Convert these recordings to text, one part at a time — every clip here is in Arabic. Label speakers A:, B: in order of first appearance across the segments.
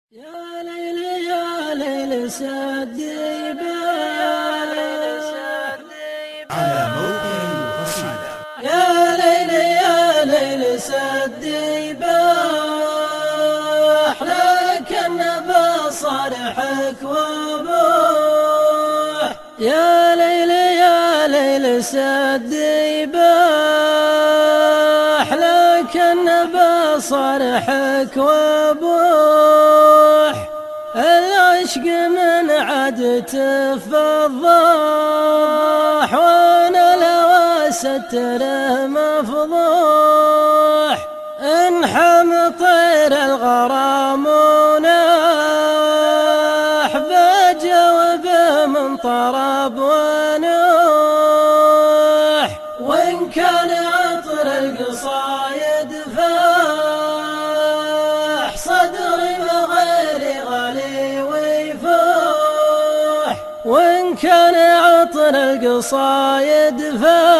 A: يا ليل يا ليل سدي
B: على موقع القصيدة.
A: يا ليل يا ليل سدي لك النبى صالحك وابوح. يا ليل يا ليل سدي لك النبى صالحك وابوح. العشق من عادته فضاح وانا لو ستره مفضوح. انحم طير الغرام وناح بجوب من طرب ونوح. وان كان عطر القصايد فاح صدري بغير غالي ويفوح. وإن كان عطر القصايد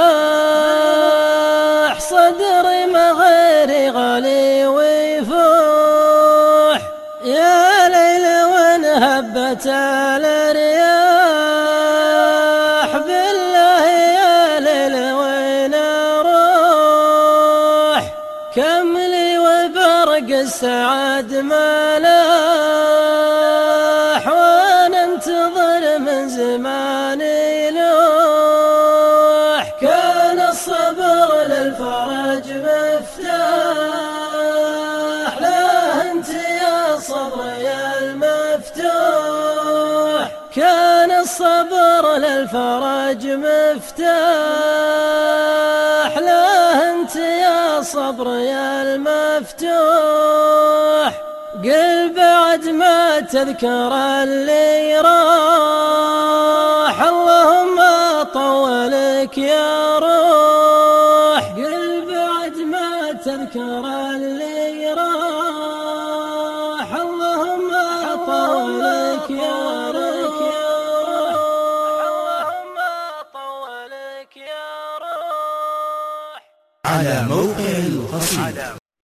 A: فاح صدري ما غير غالي ويفوح. يا ليل وإن هبت الرياح بالله يا ليل وين أروح. كم لي وبرق السعد ملاح وانا انتظر من زمان يلوح. كان الصبر للفرج مفتاح لا انت يا صبر يا المفتوح. كان الصبر للفرج مفتاح لا انت يا صبر يا المفتوح. قل بعد ما تذكر اللي راح اللهم طولك يا روح. قل بعد ما تذكر اللي راح اللهم طولك يا روح. اللهم طولك يا روح.
B: على موقع القصيدة.